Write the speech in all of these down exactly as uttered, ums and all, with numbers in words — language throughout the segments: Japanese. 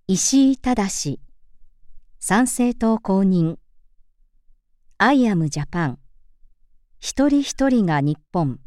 石井正、参政党公認。アイアムジャパン。一人一人が日本。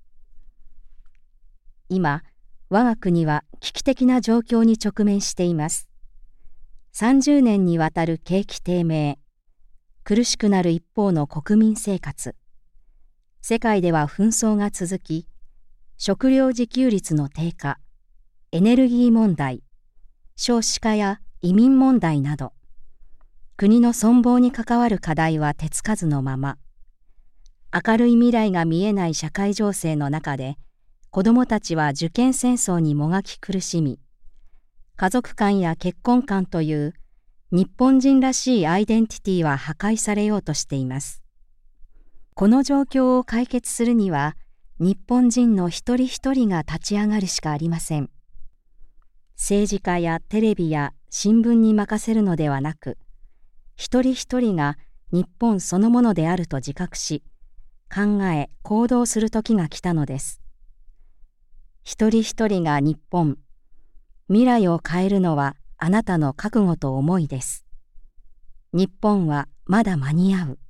今、我が国は危機的な状況に直面しています。さんじゅうねんにわたる景気低迷、苦しくなる一方の国民生活。世界では紛争が続き、食料自給率の低下、エネルギー問題、少子化や移民問題など、国の存亡に関わる課題は手つかずのまま、明るい未来が見えない社会情勢の中で、子どもたちは受験戦争にもがき苦しみ、家族観や結婚観という日本人らしいアイデンティティは破壊されようとしています。この状況を解決するには、日本人の一人一人が立ち上がるしかありません。政治家やテレビや新聞に任せるのではなく、一人一人が日本そのものであると自覚し、考え行動する時が来たのです。一人一人が日本、未来を変えるのはあなたの覚悟と思いです。日本はまだ間に合う。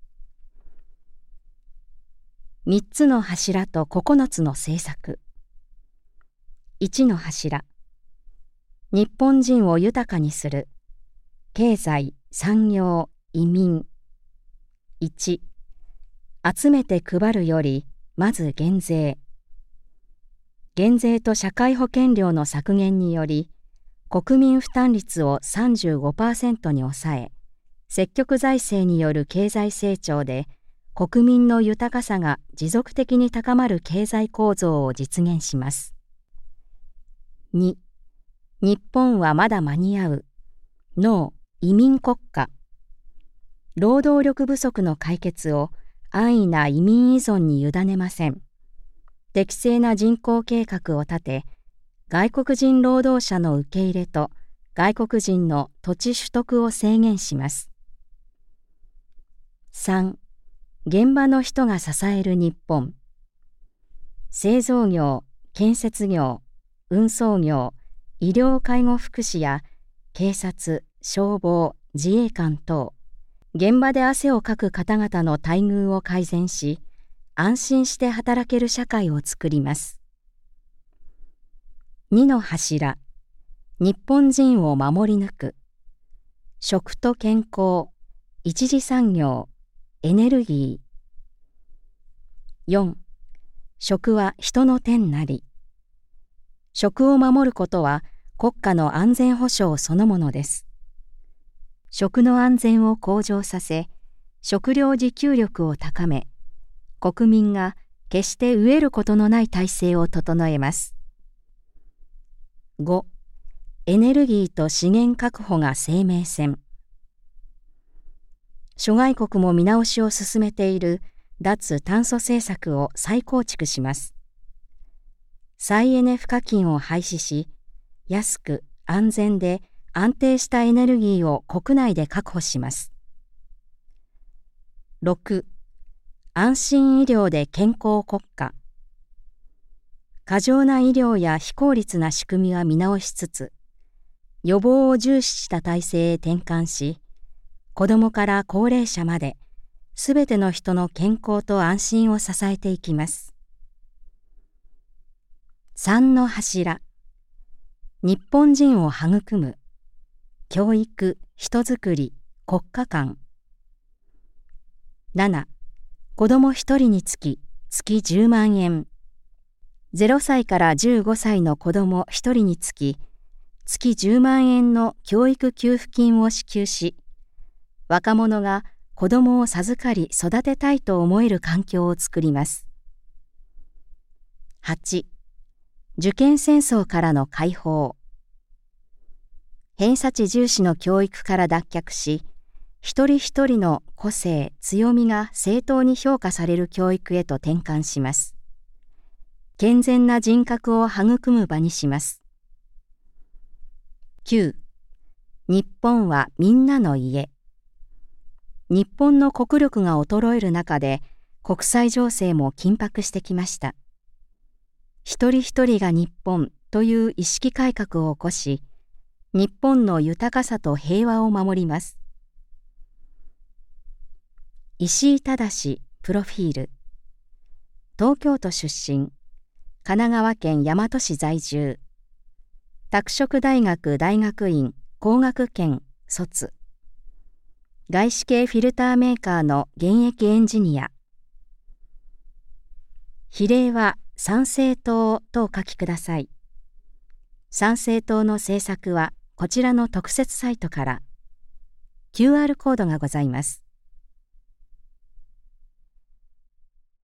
三つの柱と九つの政策。一の柱。日本人を豊かにする。経済、産業、移民。一、集めて配るより、まず減税。減税と社会保険料の削減により、国民負担率を さんじゅうごパーセント に抑え、積極財政による経済成長で、国民の豊かさが持続的に高まる経済構造を実現します。二、日本はまだ間に合う。ノー、移民国家。労働力不足の解決を安易な移民依存に委ねません。適正な人口計画を立て、外国人労働者の受け入れと外国人の土地取得を制限します。三、現場の人が支える日本。製造業、建設業、運送業、医療介護福祉や警察、消防、自衛官等、現場で汗をかく方々の待遇を改善し、安心して働ける社会を作ります。二の柱、日本人を守り抜く。食と健康、一次産業、エネルギー。四、食は人の天なり。食を守ることは国家の安全保障そのものです。食の安全を向上させ、食料自給力を高め、国民が決して飢えることのない体制を整えます。五、エネルギーと資源確保が生命線。諸外国も見直しを進めている脱炭素政策を再構築します。再エネ賦課金を廃止し、安く安全で安定したエネルギーを国内で確保します。六、安心医療で健康国家。過剰な医療や非効率な仕組みは見直しつつ、予防を重視した体制へ転換し、子どもから高齢者まで、すべての人の健康と安心を支えていきます。三の柱。日本人を育む。教育、人づくり、国家観。七、子ども一人につき月じゅうまんえん。ゼロさいからじゅうごさいの子ども一人につき月じゅうまんえんの教育給付金を支給し、若者が子どもを授かり育てたいと思える環境を作ります。八、受験戦争からの解放。偏差値重視の教育から脱却し、一人一人の個性、強みが正当に評価される教育へと転換します。健全な人格を育む場にします。九、日本はみんなの家。日本の国力が衰える中で、国際情勢も緊迫してきました。一人一人が日本という意識改革を起こし、 日本の豊かさと平和を守ります。石井正、プロフィール。東京都出身、神奈川県大和市在住。拓殖大学大学院工学研卒。外資系フィルターメーカーの現役エンジニア。比例は参政党とお書きください。参政党の政策はこちらの特設サイトから。キューアール コードがございます。